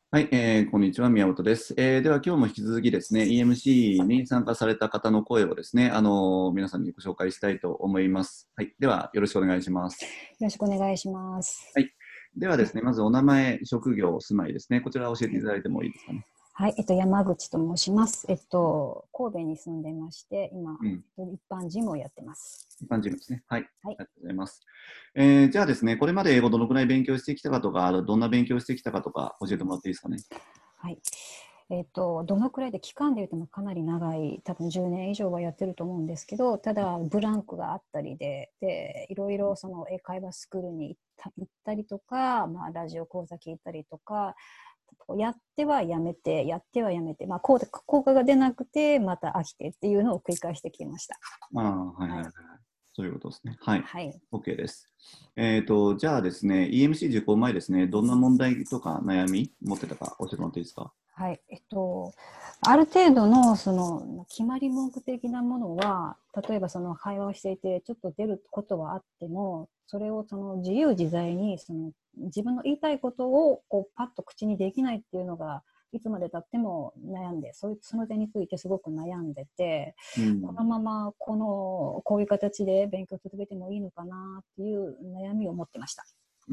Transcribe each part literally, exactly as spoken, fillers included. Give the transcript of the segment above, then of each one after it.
はい、えーこんにちは、宮本です。えーでは、今日も引き続きですね、イーエムシー に参加された方の声をですね、あのー皆さんにご紹介したいと思います。はい、では、よろしくお願いします。 よろしくお願いします。 はい、ではですね、まずお名前、職業、お住まいですね、こちら教えていただいてもいいですかね。 はい、えっと、山口と申します。えっと、神戸に住んでまして、今、 うん、 えっと、一般事務をやってます。 一般人物ですね。はい、ありはい。 がとうございます。えーじゃあですね、これまで英語どのくらい勉強してきたかとか、どんな勉強してきたかとか、教えてもらっていいですかね。 はい。えっと、どのくらいで期間でいうとかなり長い、多分じゅうねん以上はやってると思うんですけど、ただ、ブランクがあったりで、で、いろいろその英会話スクールに行った行ったりとか、まあ、ラジオ講座聞いたりとか、やってはやめて、やってはやめて、まあ、効果が出なくて、また飽きてっていうのを繰り返してきました。 ああ、はいはいはい。 はい。 そういうことですね。はい。 はい。 OK です。えっと、じゃあですね、イーエムシー 受講前ですね、どんな問題とか悩み持ってたか教えてもらっていいですか？ はい、えっと、ある程度のその決まり文句的なものは、例えばその会話をしていてちょっと出ることはあっても、それをその自由自在にその自分の言いたいことをこうパッと口にできないっていうのが、いつまでたっても悩んで、そういうその点についてすごく悩んでて、 うん。 このままこのこういう形で勉強を続けてもいいのかなっていう悩みを持ってました。 うん。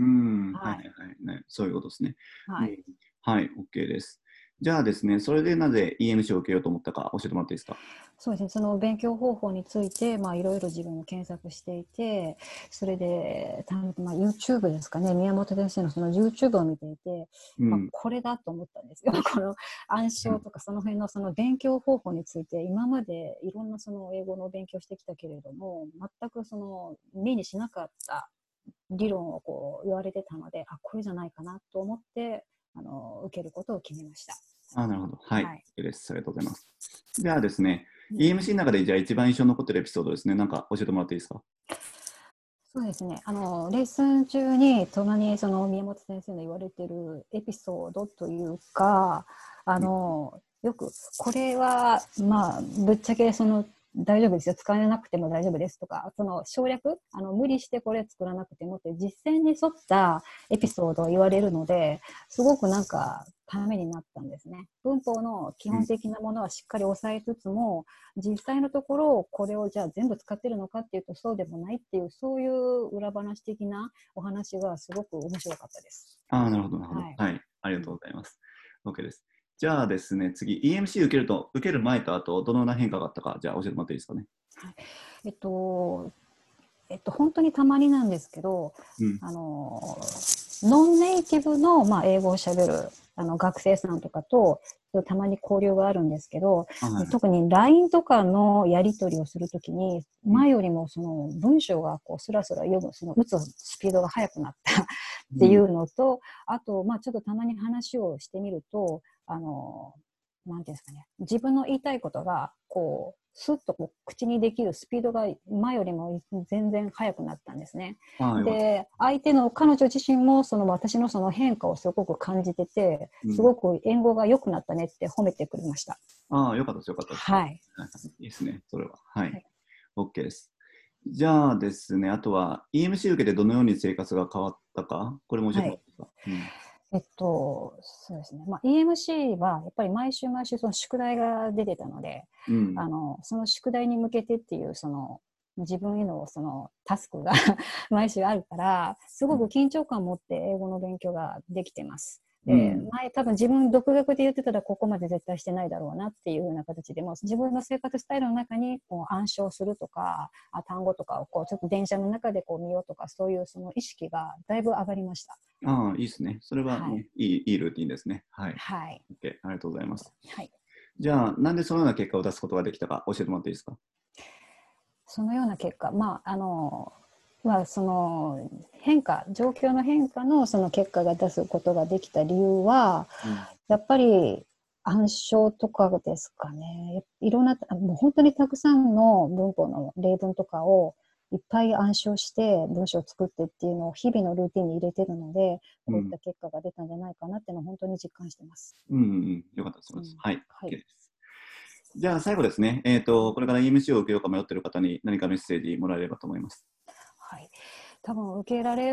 はいはい。 はいはい、ね。そういうことですね。うはい。 ん。はい、OK です。じゃあですね、それでなぜ イーエムシー を受けようと思ったか教えてもらっていいですか？ そうですね、その勉強方法について、まあ、いろいろ自分も検索していて、それで、たまあ、YouTube ですかね、宮本先生のその YouTube を見ていて、まあ、 うん。 これだと思ったんですよ。この暗唱とかその辺のその勉強方法について、今までいろんなその英語の勉強してきたけれども、全くその目にしなかった理論をこう言われてたので、あ、これじゃないかなと思って、あの受けることを決めました。 あ、なるほど。はい。 はい。 OK です。ありがとうございます。じゃあですね、 うん。 イーエムシー の中でじゃあ一番印象に残ってるエピソードですね、なんか教えてもらっていいですか？ そうですね。あの、レッスン中に、たまにその宮本先生の言われてるエピソードというか、あうん。 の、よく、これは、まあ、ぶっちゃけその、大丈夫ですよ。使えなくても大丈夫ですとか、その省略、あの、無理してこれ作らなくてもって実践に沿ったエピソードを言われるので、すごくなんか、ためになったんですね。文法の基うん。 本的なものはしっかり押さえつつも、実際のところこれをじゃあ全部使ってるのかっていうとそうでもないっていう、そういう裏話的なお話がすごく面白かったです。 ああ、なるほど、なるほど。 はい。 はい。ありがとうん。 うございます。OK です。じゃあですね、次、イーエムシー 受けると、受ける前と後、どのような変化があったか、じゃあ教えてもらっていいですかね。 はい、えっとえっと本当にたまになんですけど、 うん。 あのノンネイティブの、まあ、英語をしゃべるあの学生さんとかとたまに交流があるんですけど、 あ、はいはい。 特に ライン とかのやり取りをするときに、 うん。 前よりもその文章がこうスラスラ読む、その打つスピードが速くなったっていうん。 うのと、あと、まあ、ちょっとたまに話をしてみると、あの、なんていうんですかね、自分の言いたいことが、こう、スッとこう口にできるスピードが前よりも全然速くなったんですね。 ああ、よかった。 で、相手の彼女自身もその私のその変化をすごく感じてて、 うん。 すごく英語が良くなったねって褒めてくれました。 ああ、よかったです、よかったです。 はい。 はいはい、いいですね、それは。はい。 はい。 OK です。じゃあですね、あとは イーエムシー 受けてどのように生活が変わったか、これも教えてもらはい。 っていいですか？うん。 えっと、そうですね。まあ、イーエムシー はやっぱり毎週毎週その宿題が出てたので、 うん。 あの、その宿題に向けてっていう、その、自分へのそのタスクが毎週あるから、すごく緊張感を持って英語の勉強ができてます。で、 うん。 前多分自分独学で言ってたらここまで絶対してないだろうなっていうような形でも、自分の生活スタイルの中にこう暗唱するとか、あ単語とかをこうちょっと電車の中でこう見ようとか、そういうその意識がだいぶ上がりました。 ああ、いいですね。それは、 はい。 ね、いい、いいルーティンですね。はい。 はい。 OK、ありがとうございます。 はい。 じゃあ、なんでそのような結果を出すことができたか教えてもらっていいですか？ そのような結果、まあ、あの、まあ、その変化、状況の変化のその結果が出すことができた理由は、 うん。 やっぱり暗唱とかですかね。いろんな、もう本当にたくさんの文法の例文とかをいっぱい暗唱して文章を作ってっていうのを日々のルーティンに入れてるので、 うん。 こういった結果が出たんじゃないかなっていうのは本当に実感してます。 うん。うん。よかったです。 うん、 はい。 は OK い。 です。じゃあ、最後ですね。えっ、と、これから イーエムシー を受けようか迷っている方に何かメッセージもらえればと思います。 はい。多分受けられよう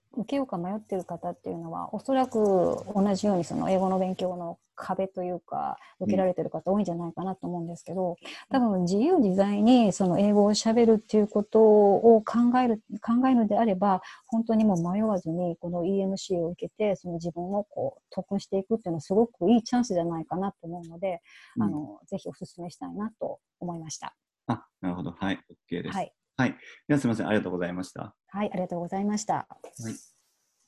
受けようか迷っている方っていうのは、おそらく同じようにその英語の勉強の壁というか、受けられている方多いんじゃないかなと思うんですけど、多分自由自在にその英語をしゃべるっていうことを考える、考えるのであれば、本当にもう迷わずにこの イーエムシー を受けて、その自分をこう特訓していくっていうのはすごくいいチャンスじゃないかなと思うので、 うん、 あの、ぜひお勧めしたいなと思いました。 あ、なるほど。はい。OK です。 はい。 はい。ではすみません。ありがとうございました。 はい、ありがとうございました。 はい。